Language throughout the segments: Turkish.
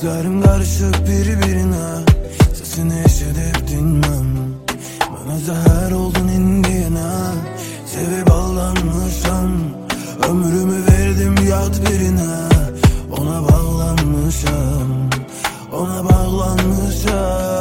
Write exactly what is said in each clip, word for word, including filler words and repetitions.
Hislerim karışık birbirine, sesini eşitip dinmem. Bana zehir oldun indiyene, sevip aldanmışam. Ömrümü verdim yad birine, ona bağlanmışam, ona bağlanmışam.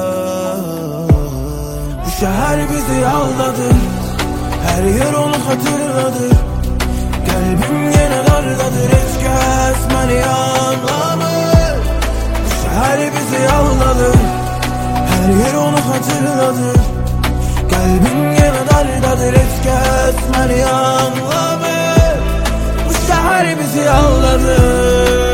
Bu şehir bizi aldadı, her yer onu hatırladı. Kalbim yine dardadır, hiç kes beni anlamır. Bu şehir bizi aldadı, her yer onu hatırladı. Kalbim yine dardadır, hiç kes beni anlamır. Bu şehir bizi aldadı.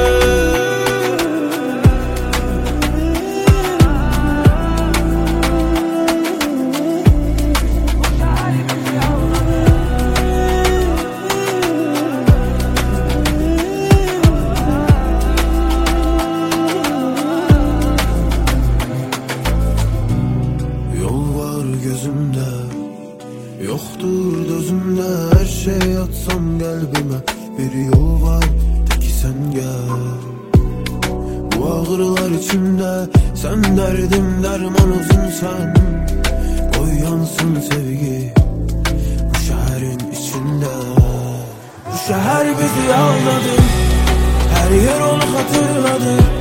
Gözümde yoktur gözümde, her şey atsam kalbime. Bir yol var, tek sen gel. Bu ağrılar içimde, sen derdim dermanısın sen. Koy yansın sevgi bu şehrin içinde. Bu şehir bizi aldadı, her yer onu hatırladı.